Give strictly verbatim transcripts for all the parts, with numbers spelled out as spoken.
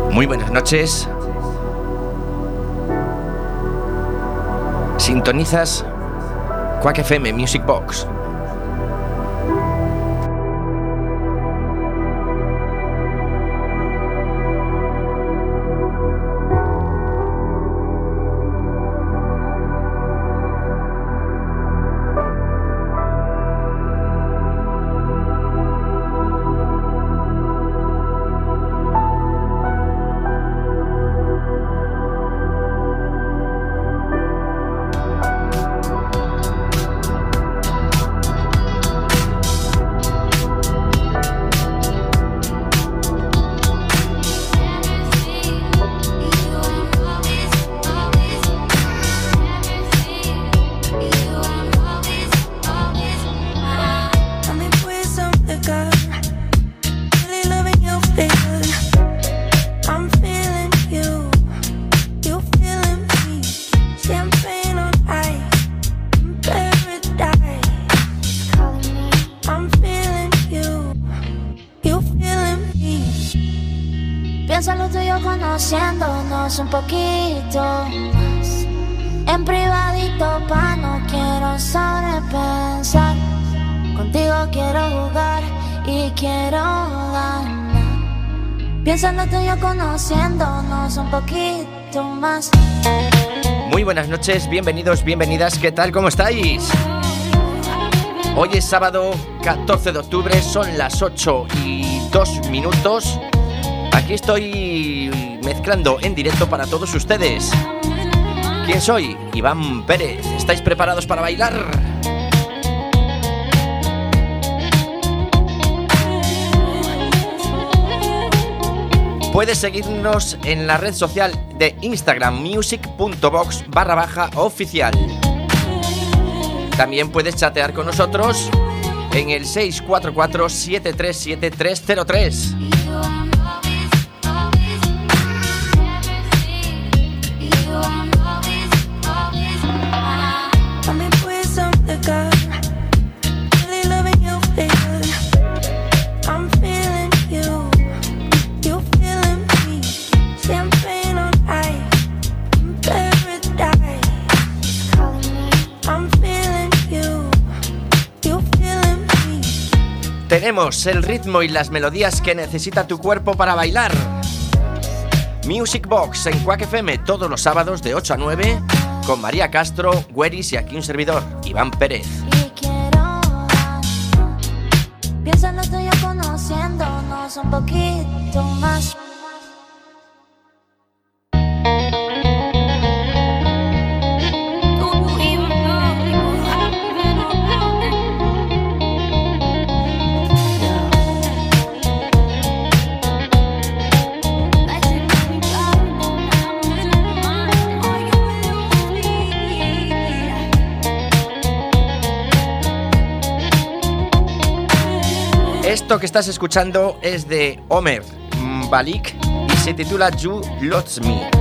Muy buenas noches. Sintonizas Quack F M Music Box. Un poquito más en privadito, pa' no quiero sobrepensar. Contigo quiero jugar y quiero ganar. Piensa en lo tuyo, conociéndonos un poquito más. Muy buenas noches, bienvenidos, bienvenidas, ¿qué tal? ¿Cómo estáis? Hoy es sábado catorce de octubre, son las ocho y dos minutos. Aquí estoy mezclando en directo para todos ustedes. ¿Quién soy? Iván Pérez. ¿Estáis preparados para bailar? Puedes seguirnos en la red social de Instagram music.box barra baja oficial. También puedes chatear con nosotros en el seis cuatro cuatro, siete tres siete, tres cero tres. Tenemos el ritmo y las melodías que necesita tu cuerpo para bailar. Music Box en Quack F M todos los sábados de ocho a nueve con María Castro, Güeris y aquí un servidor, Iván Pérez. Y quiero piensa en lo tuyo, conociéndonos un poquito más. Esto que estás escuchando es de Omer Malik y se titula You Loves Me.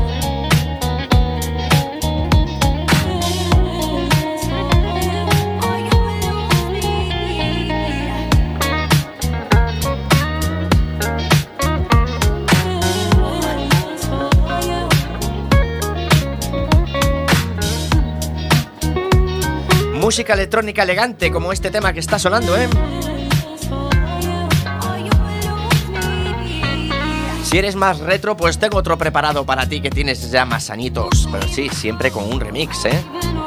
Música electrónica elegante como este tema que está sonando, ¿eh? Si eres más retro, pues tengo otro preparado para ti que tienes ya más añitos. Pero sí, siempre con un remix, ¿eh?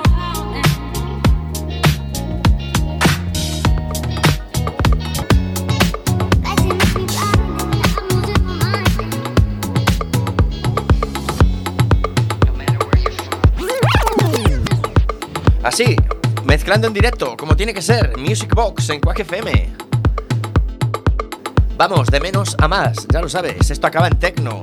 Así, mezclando en directo, como tiene que ser, Music Box en Quack F M. Vamos, de menos a más, ya lo sabes, esto acaba en techno.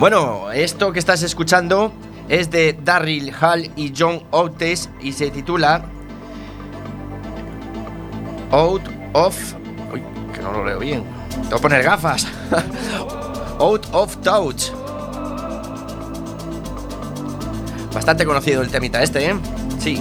Bueno, esto que estás escuchando es de Daryl Hall y John Oates y se titula Out of... Uy, que no lo leo bien. Tengo que poner gafas. Out of Touch. Bastante conocido el temita este, ¿eh? Sí.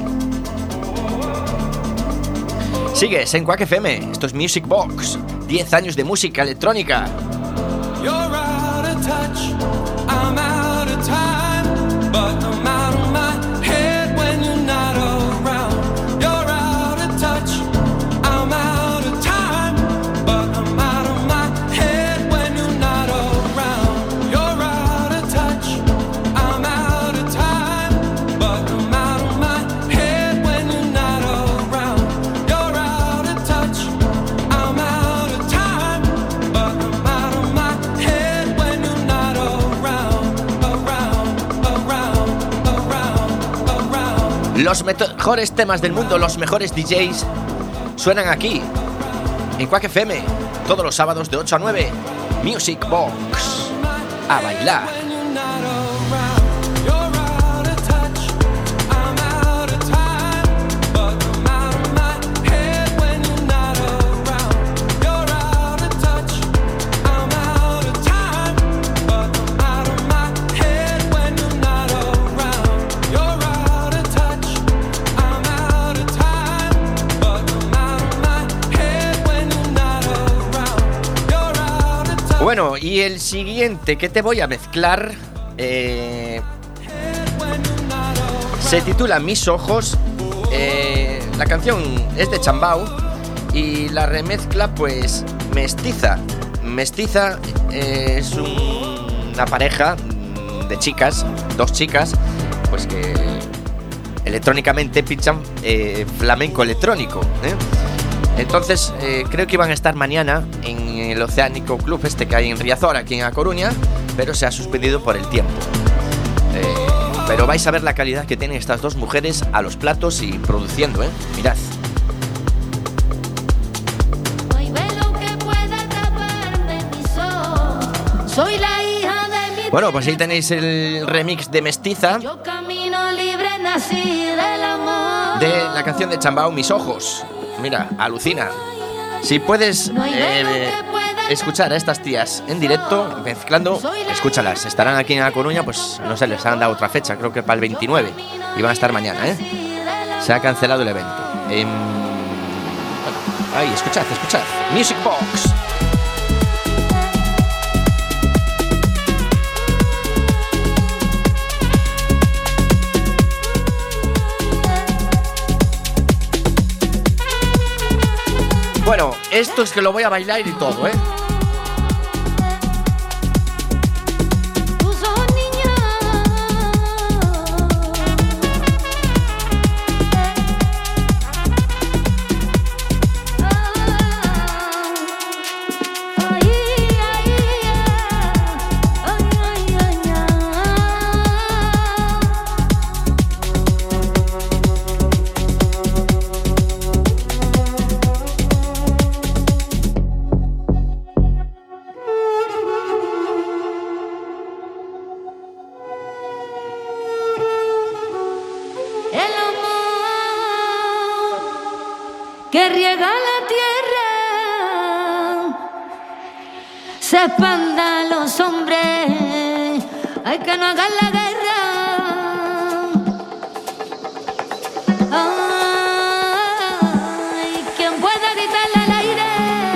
Sigues en Quack F M. Esto es Music Box. diez años de música electrónica. You're out of touch, I'm out of time, but I'm out of my head when you're not around. You're out of touch, I'm out of time, but I'm out of my head when you're not around. You're out of touch, I'm out of time, but I'm out of my head when you're not around. You're out of touch, I'm out of time, but I'm out of my head when you're not around, around, around, around, around. Los mejores temas del mundo, los mejores D Js suenan aquí en Quack F M todos los sábados de ocho a nueve. Music Box. A bailar. When you're not around, you're out of touch, I'm out of time, but I'm out of my head when you're not around. You're out of touch, I'm out of time, but I'm out of my head when you're not around. You're out of touch, I'm out of time, but I'm out of my head when you're not around. You're out of touch. Bueno, y el siguiente que te voy a mezclar eh, se titula Mis Ojos. Eh, la canción es de Chambao y la remezcla pues Mestiza. Mestiza eh, es un- una pareja de chicas, dos chicas, pues que electrónicamente pinchan eh, flamenco electrónico, ¿eh? Entonces, eh, creo que iban a estar mañana en el Oceánico Club este que hay en Riazor, aquí en A Coruña, pero se ha suspendido por el tiempo. Eh, pero vais a ver la calidad que tienen estas dos mujeres a los platos y produciendo, ¿eh? Mirad. No hay velo que pueda taparme mis ojos. Soy la hija de mi Bueno, pues ahí tenéis el remix de Mestiza Yo camino libre, nací del amor. de la canción de Chambao, Mis Ojos. Mira, alucina. Si puedes eh, escuchar a estas tías en directo, mezclando, escúchalas. Estarán aquí en A Coruña, pues no sé, les han dado otra fecha, creo que para el veintinueve. Y van a estar mañana, ¿eh? Se ha cancelado el evento. Em, bueno, ahí, escuchad, escuchad. Music Box. Bueno, esto es que lo voy a bailar y todo, ¿eh? Tus ojos, niña. Ay, ay, ay, ay, ay, ay, ay. El amor que riega la tierra se expanda a los hombres. Hay que no hagan la guerra. Ay, ¿quién pueda gritarle al aire?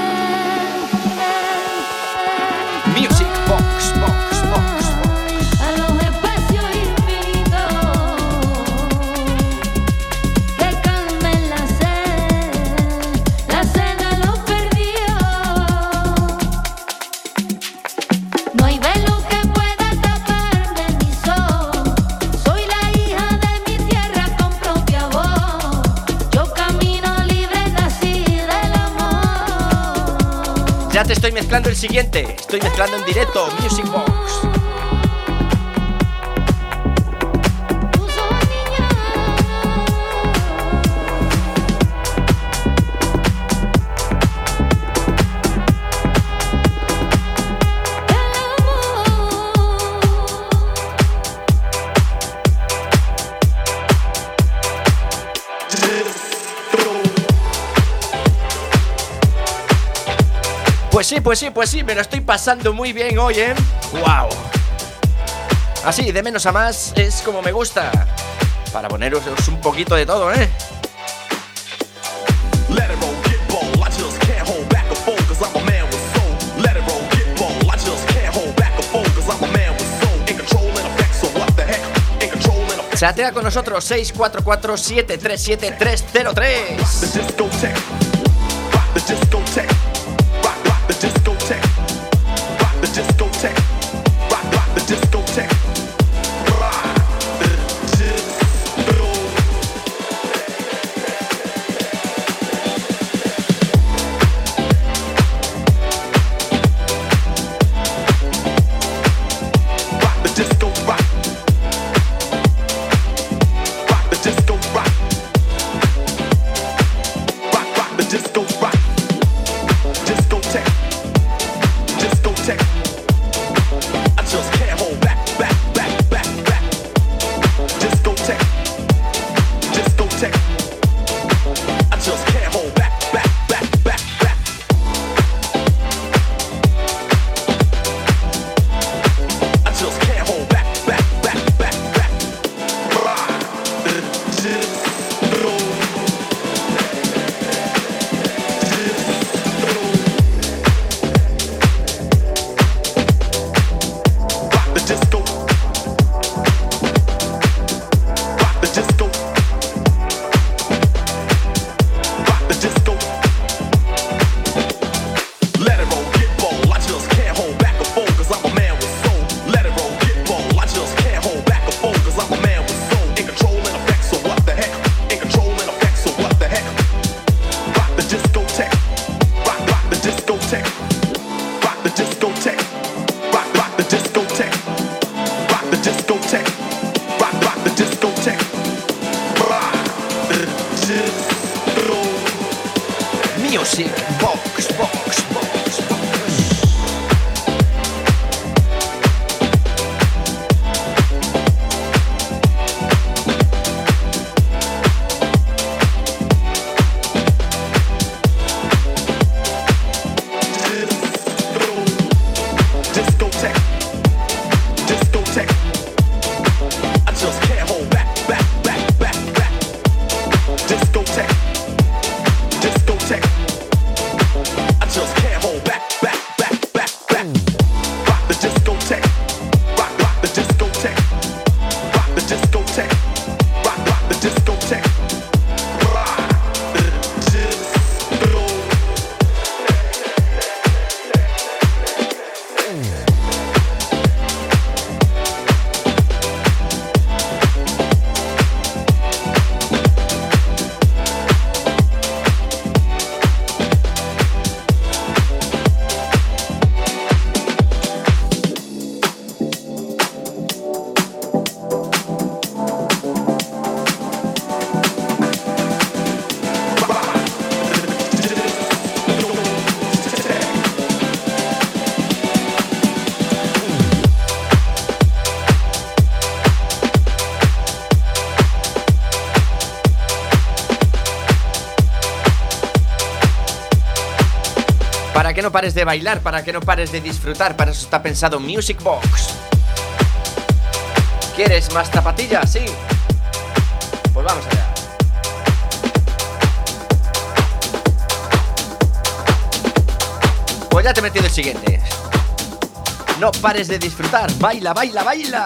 Music Box, Box, Box, Box. A los espacios infinitos que calmen la sed, la sed de los perdidos. No hay velo que pueda taparme mis ojos. Soy la hija de mi tierra con propia voz. Yo camino libre, nací del amor. Ya te estoy mezclando el siguiente. Estoy mezclando en directo Music Box. Tus ojos, niña. El amor sí, pues sí, pues sí, me lo estoy pasando muy bien hoy, ¿eh? ¡Wow! Así, de menos a más, es como me gusta. Para poneros un poquito de todo, ¿eh? Chatea con nosotros seis cuatro cuatro, siete tres siete, tres cero tres. Music Box, Box, Box, Box. Para que no pares de bailar, para que no pares de disfrutar, para eso está pensado Music Box. ¿Quieres más zapatillas? Sí. Pues vamos allá. Pues ya te he metido el siguiente. No pares de disfrutar, baila, baila, baila.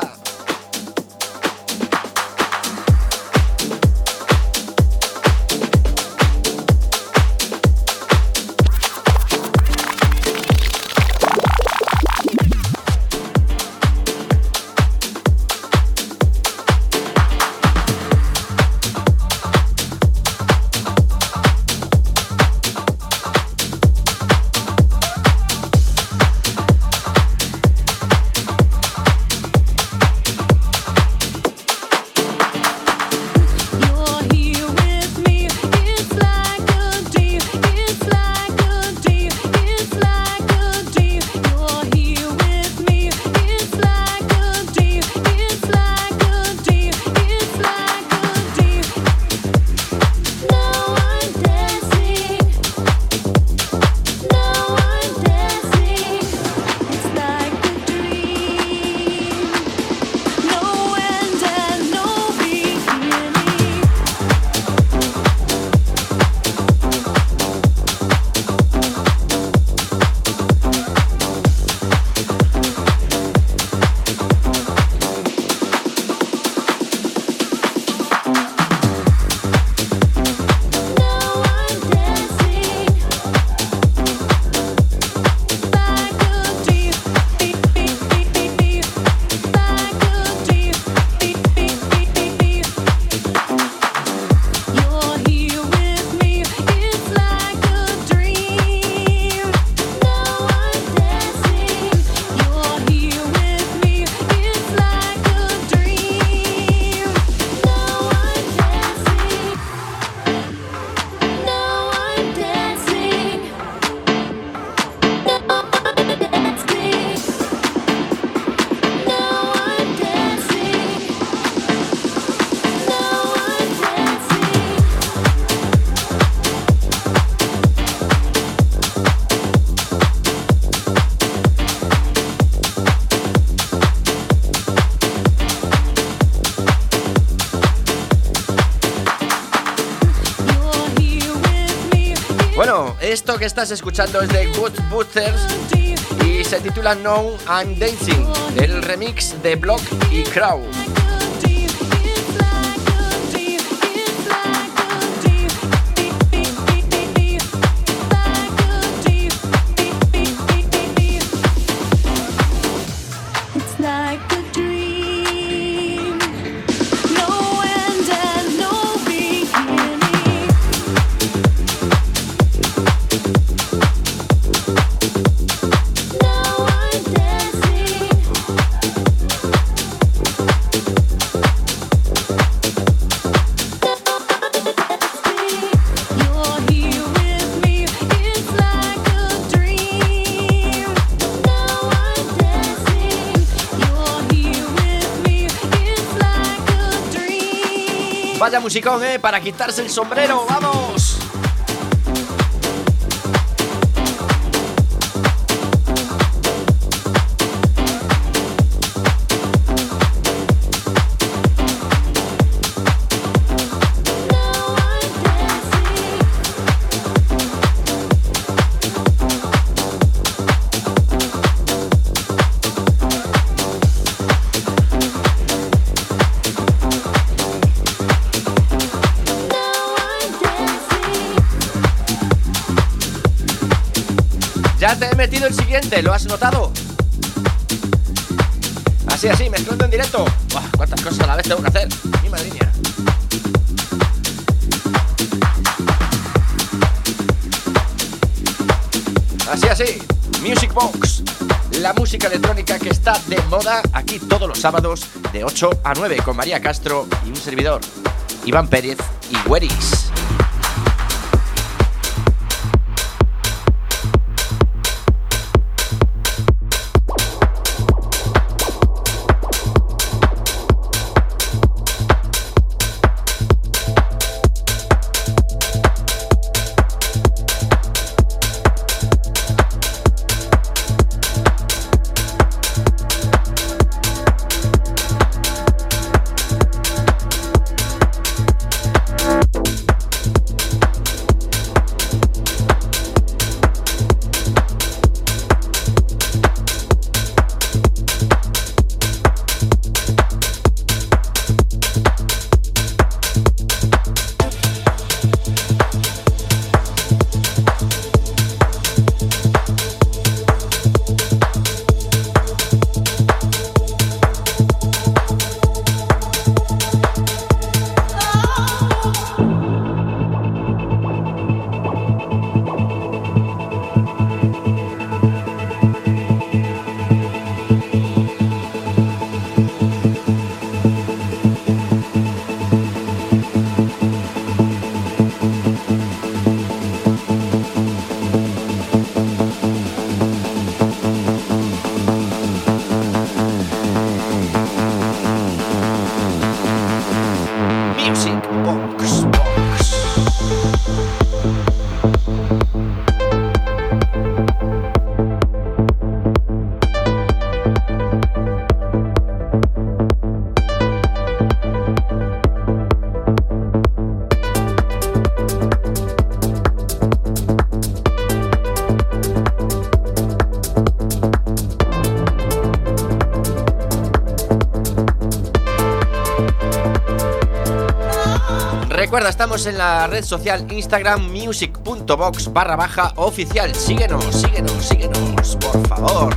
Esto que estás escuchando es de Good Butters y se titula No I'm Dancing, el remix de Block y Crow. Vaya musicón, eh, para quitarse el sombrero, ¡vamos! Ya te he metido el siguiente, ¿lo has notado? Así, así, mezclando en directo. Buah, cuántas cosas a la vez tengo que hacer. Mi madre mía. Así, así. Music Box. La música electrónica que está de moda aquí todos los sábados de ocho a nueve con María Castro y un servidor, Iván Pérez y Weris. Recuerda, estamos en la red social Instagram music.box barra baja oficial. Síguenos, síguenos, síguenos, por favor.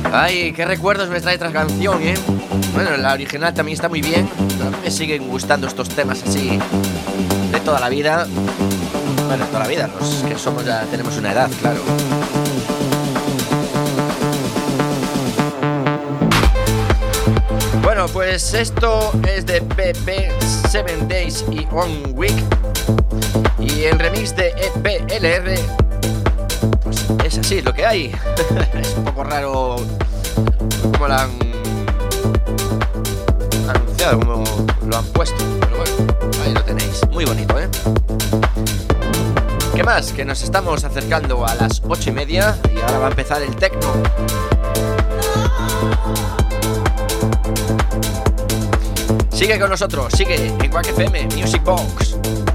Ay, qué recuerdos me trae esta canción, ¿eh? Bueno, la original también está muy bien, pero a mí me siguen gustando estos temas así de toda la vida. Bueno, toda la vida, los que somos ya tenemos una edad, claro. Bueno, pues esto es de P P, Seven Days y One Week. Y el remix de E P L R, pues es así, es lo que hay. Es un poco raro como lo han anunciado, como lo han puesto. Pero bueno, ahí lo tenéis. Muy bonito, ¿eh? ¿Qué más? Que nos estamos acercando a las ocho y media y ahora va a empezar el techno. Sigue con nosotros, sigue en Quack F M Music Box.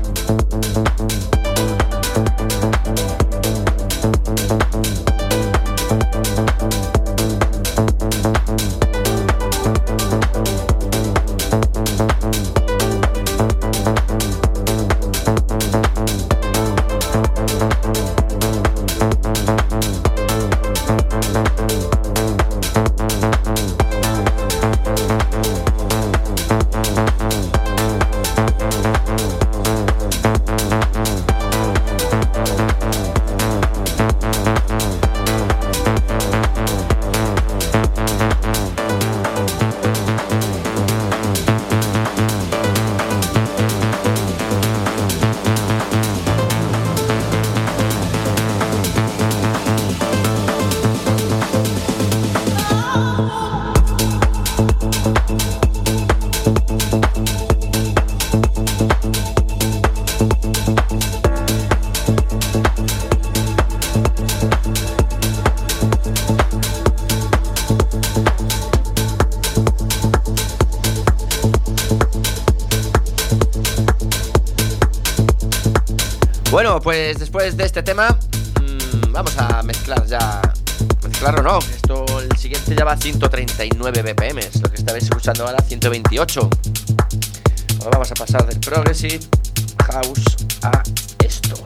Bueno, pues después de este tema mmm, vamos a mezclar ya. Mezclar o no, esto el siguiente ya va a ciento treinta y nueve B P M, lo que estáis escuchando ahora ciento veintiocho. Ahora vamos a pasar del Progressive House a esto.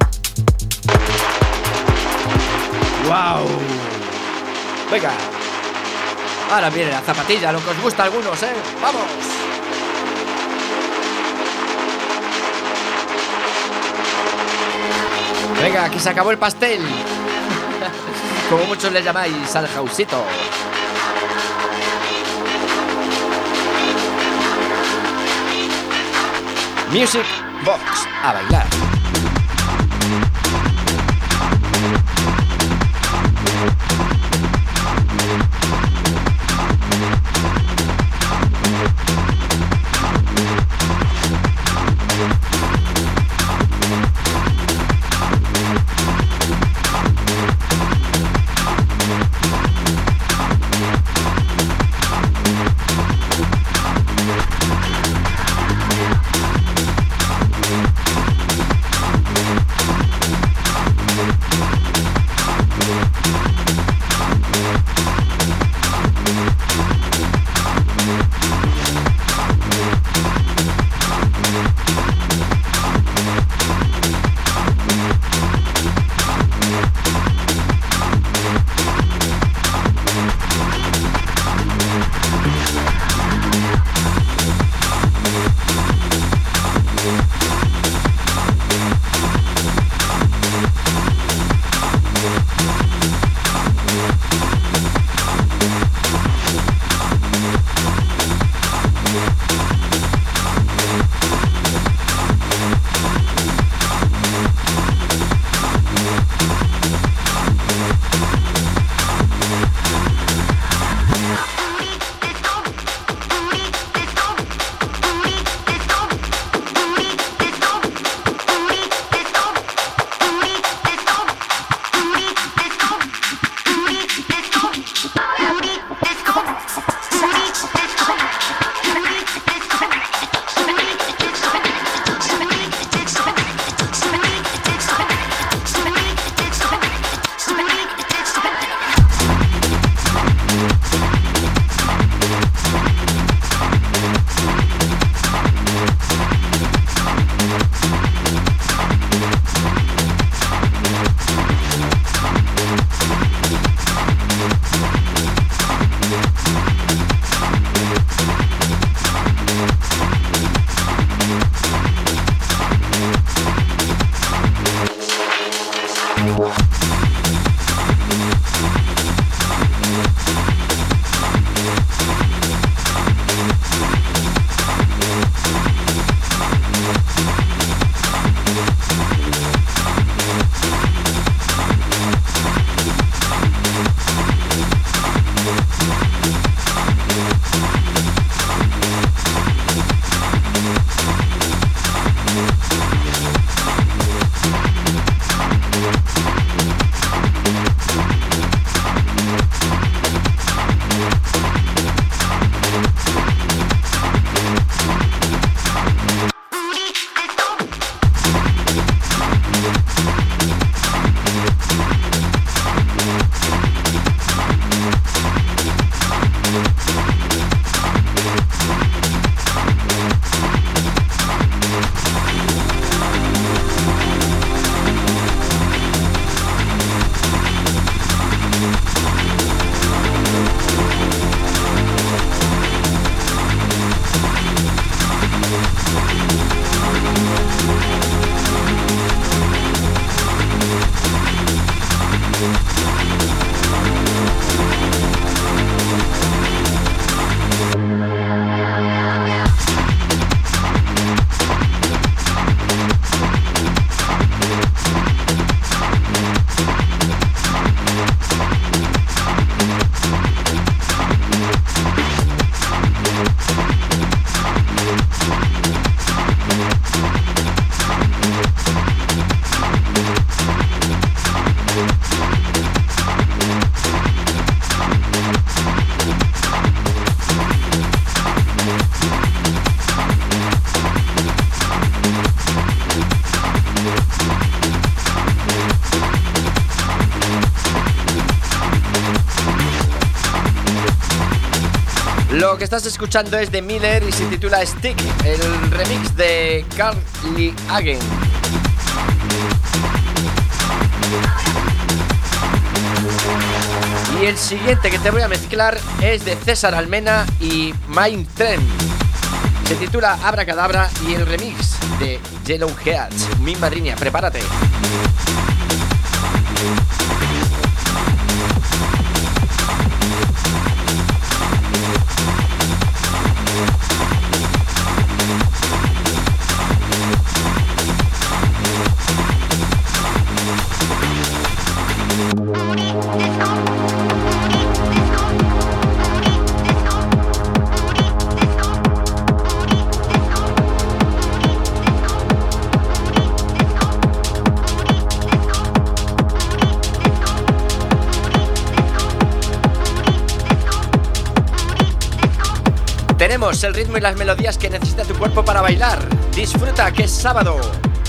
¡Wow! Venga, ahora viene la zapatilla, lo que os gusta a algunos, ¿eh? ¡Vamos! Venga, aquí se acabó el pastel. Como muchos le llamáis al jausito. Music Box, a bailar. Lo que estás escuchando es de Miller y se titula Stick, el remix de Carly Hagen. Y el siguiente que te voy a mezclar es de César Almena y Mind Trend. Se titula Abracadabra y el remix de Yellow Heads. Mi madriña, prepárate. Tenemos el ritmo y las melodías que necesita tu cuerpo para bailar. Disfruta, que es sábado.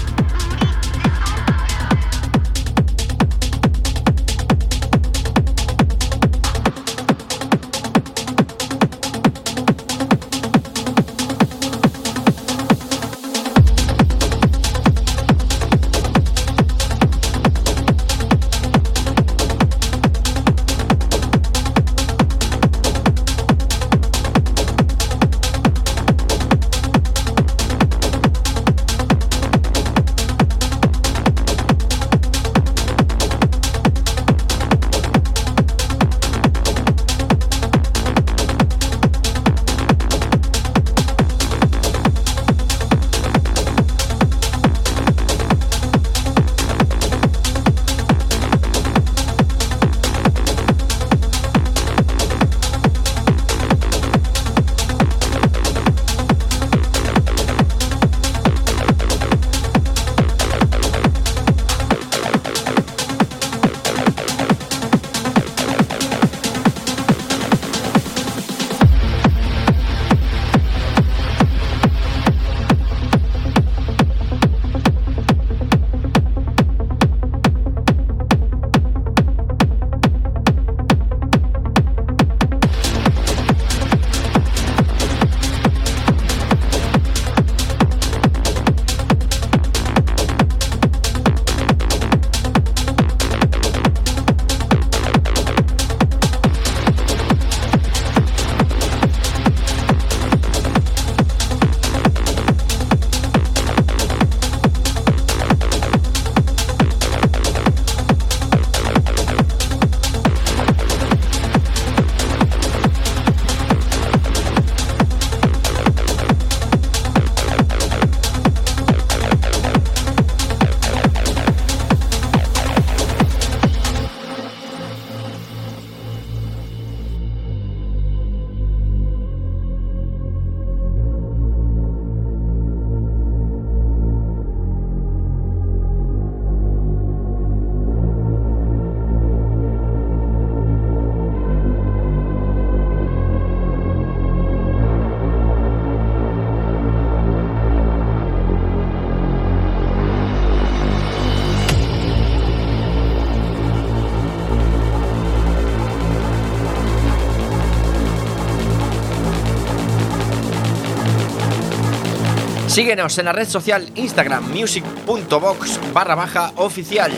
Síguenos en la red social Instagram music.box barra baja oficial.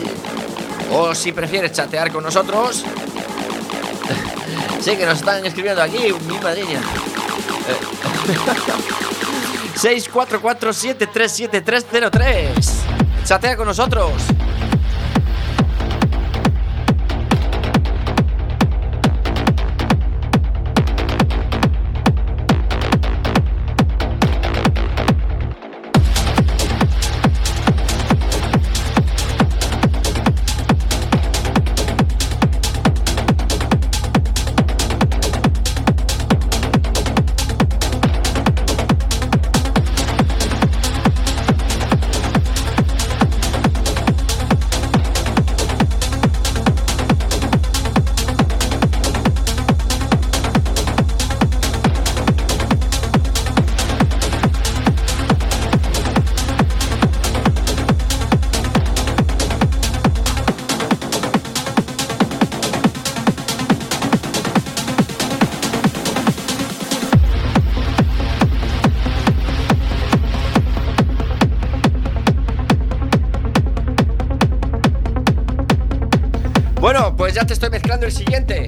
O si prefieres chatear con nosotros, sí que nos están escribiendo aquí, mi madriña. seis cuatro cuatro siete tres siete tres cero tres. Chatea con nosotros. siguiente.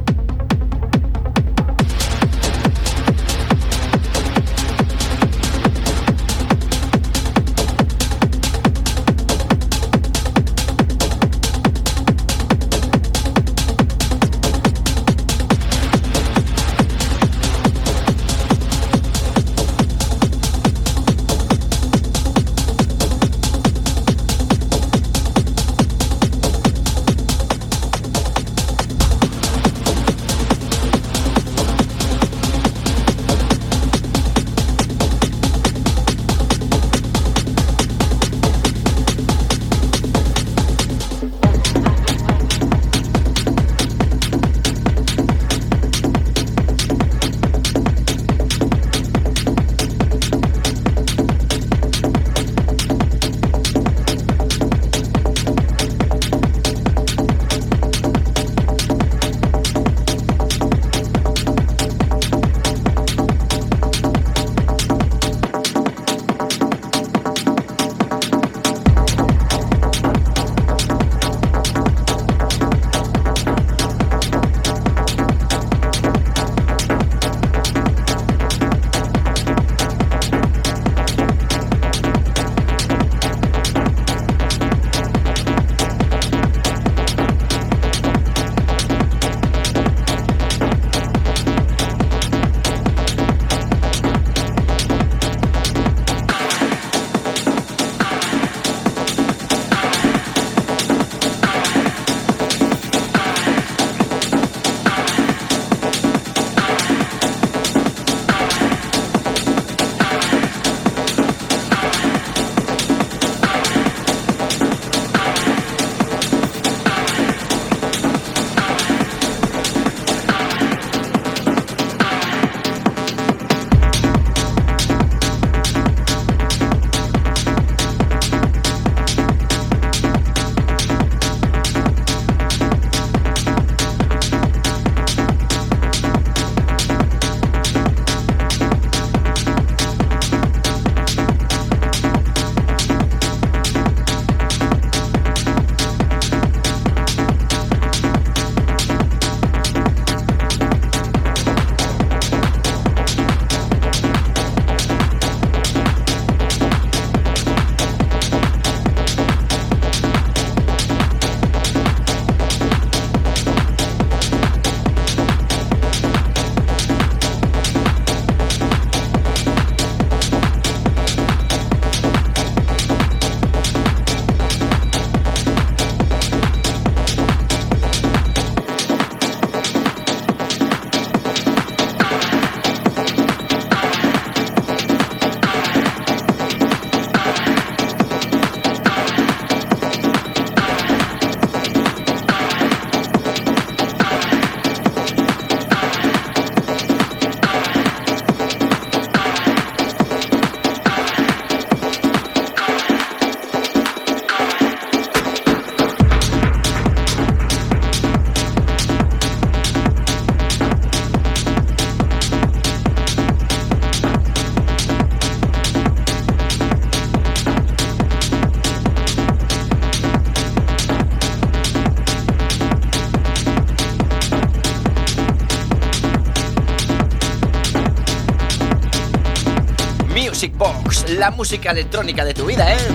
Music Box, la música electrónica de tu vida, ¿eh?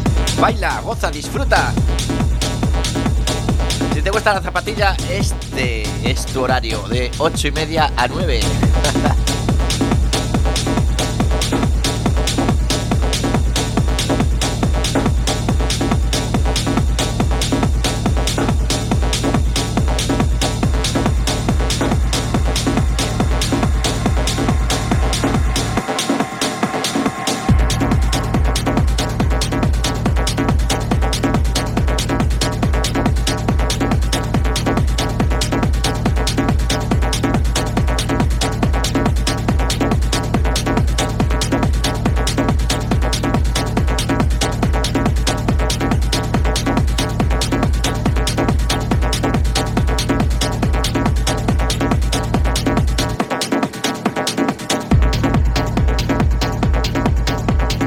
Baila, goza, disfruta. Si te gusta la zapatilla, este es tu horario, de ocho y media a nueve.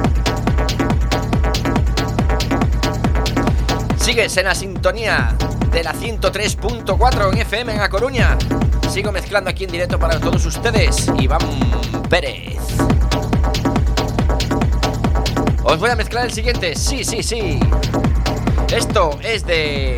Sigues en la sintonía de la ciento tres punto cuatro en F M en A Coruña. Sigo mezclando aquí en directo para todos ustedes, Iván Pérez. Os voy a mezclar el siguiente, sí, sí, sí. Esto es de...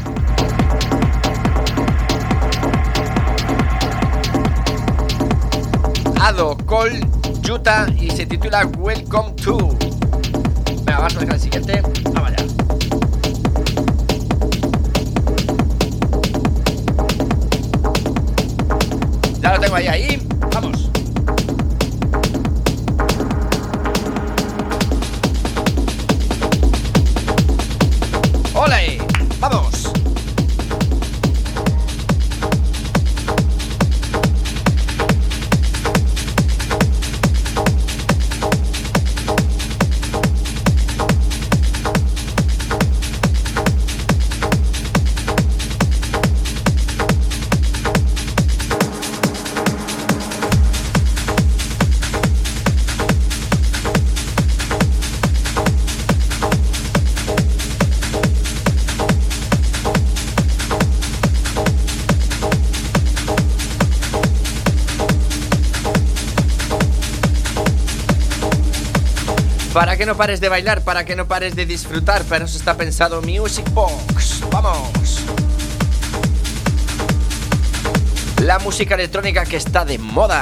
Ado, Cole, Utah y se titula Welcome to. Venga, vamos a mezclar el siguiente. Vamos allá. Ya lo tengo ahí, ahí. Vamos. ¡Ole! ¡Vamos! Para que no pares de bailar, para que no pares de disfrutar, para eso está pensado Music Box. ¡Vamos! La música electrónica que está de moda.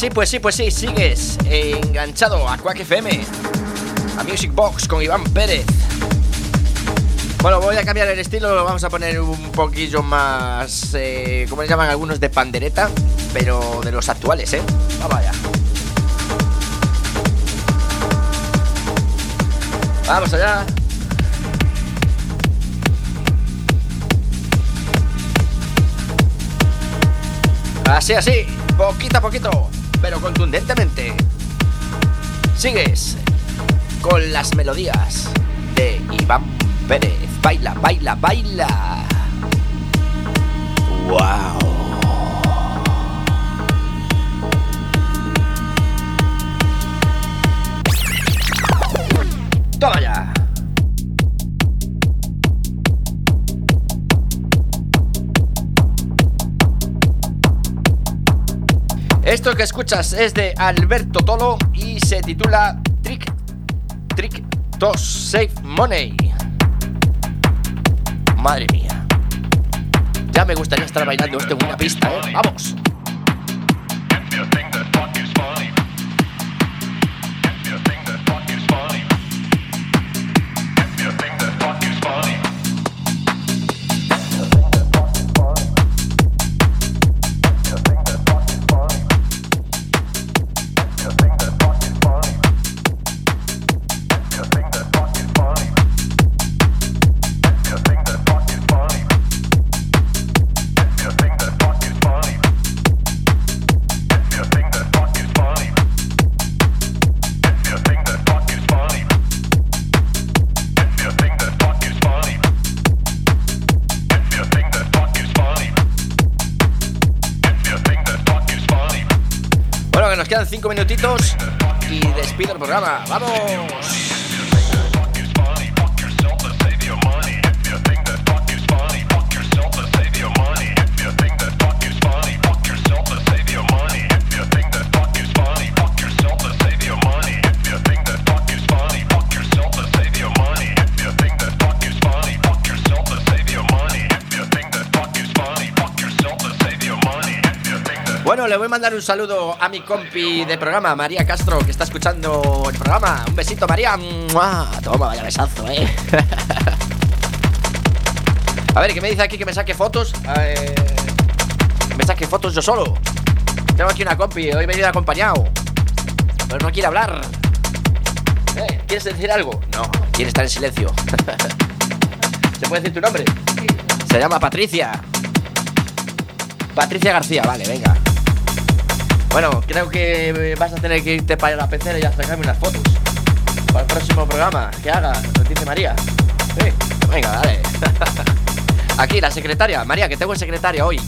sí, pues sí, pues sí, sigues enganchado a Quack F M, a Music Box con Iván Pérez. Bueno, voy a cambiar el estilo, lo vamos a poner un poquillo más, eh, ¿cómo le llaman algunos? De pandereta, pero de los actuales, ¿eh? Vamos allá. Vamos allá. Así, así, poquito a poquito, pero contundentemente. Sigues con las melodías de Iván Pérez. Baila, baila, baila. Wow. Toma ya. Esto que escuchas es de Alberto Tolo y se titula Trick, Trick to Save Money. Madre mía. Ya me gustaría estar bailando esto en una pista, ¿eh? ¡Vamos! Nos quedan cinco minutitos y despido el programa. ¡Vamos! Bueno, le voy a mandar un saludo a mi compi de programa, María Castro, que está escuchando el programa. Un besito, María. ¡Mua! Toma, vaya besazo, eh. A ver, ¿qué me dice aquí? Que me saque fotos. Eh, me saque fotos yo solo. Tengo aquí una compi, hoy he venido acompañado, pero no quiere hablar. ¿Eh? ¿Quieres decir algo? No, quiere estar en silencio. ¿Se puede decir tu nombre? Sí. Se llama Patricia. Patricia García, vale, venga. Bueno, creo que vas a tener que irte para la pecera y a sacarme unas fotos para el próximo programa que haga, nos dice María. Sí, venga, dale. Aquí, la secretaria. María, que tengo secretaria hoy.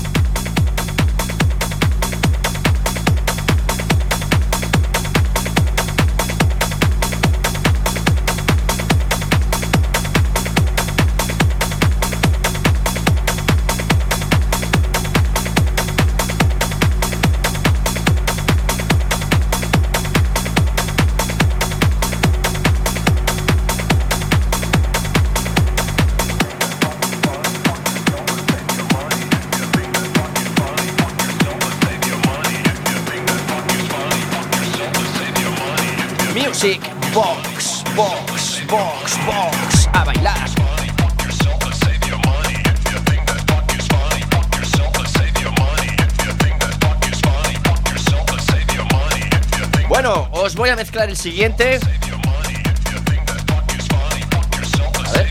Music Box, Box, Box, Box. A bailar. Bueno, os voy a mezclar el siguiente. A ver.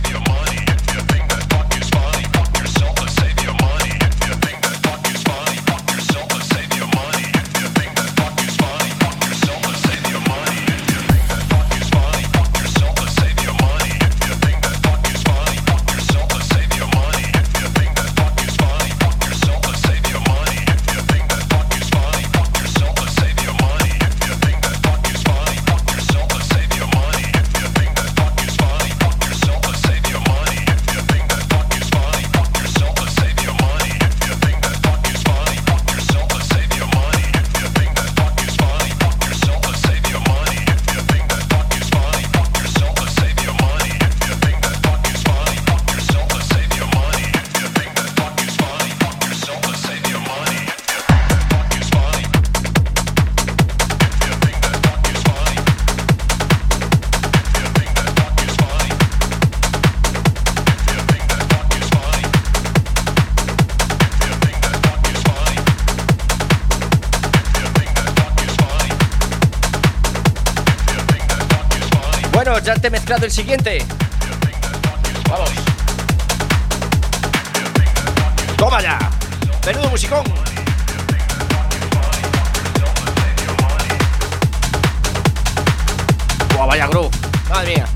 ya te he mezclado el siguiente. Vamos. Toma ya. Menudo musicón. Buah, vaya groove. Madre mía.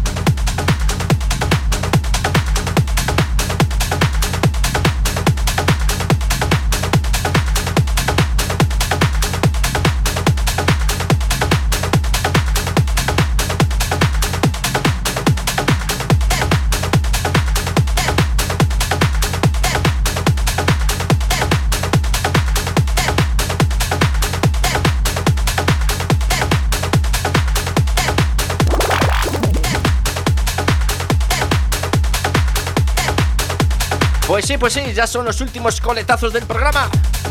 Pues sí, pues sí, ya son los últimos coletazos del programa.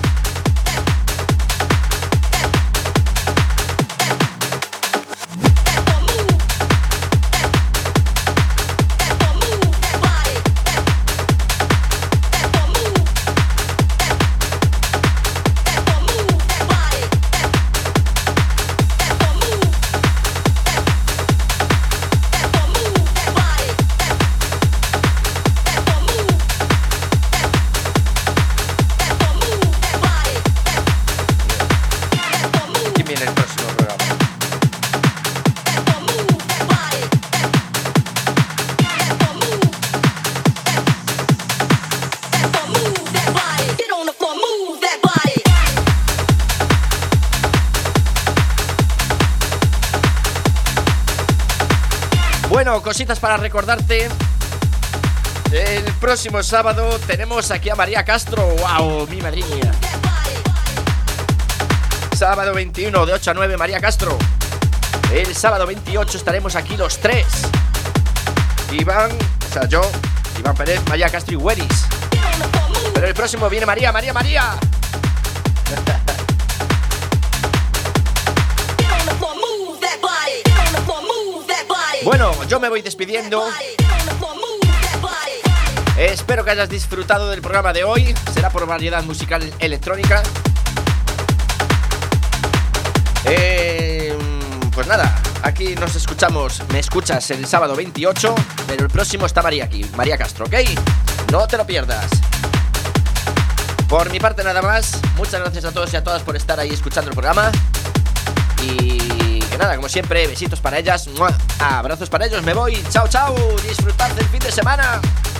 Bueno, cositas para recordarte. El próximo sábado tenemos aquí a María Castro. ¡Wow! Mi madre mía. Sábado veintiuno de ocho a nueve, María Castro. El sábado veintiocho estaremos aquí los tres. Iván, o sea, yo, Iván Pérez, María Castro y Weris. Pero el próximo viene María, María, María. Bueno, yo me voy despidiendo. Espero que hayas disfrutado del programa de hoy. Será por variedad musical electrónica. Eh, pues nada, aquí nos escuchamos. Me escuchas el sábado veintiocho. Pero el próximo está María aquí, María Castro, ¿ok? No te lo pierdas. Por mi parte nada más. Muchas gracias a todos y a todas por estar ahí escuchando el programa. Y que nada, como siempre, besitos para ellas. ¡Mua! Abrazos para ellos, me voy. Chao, chao. Disfrutad del fin de semana.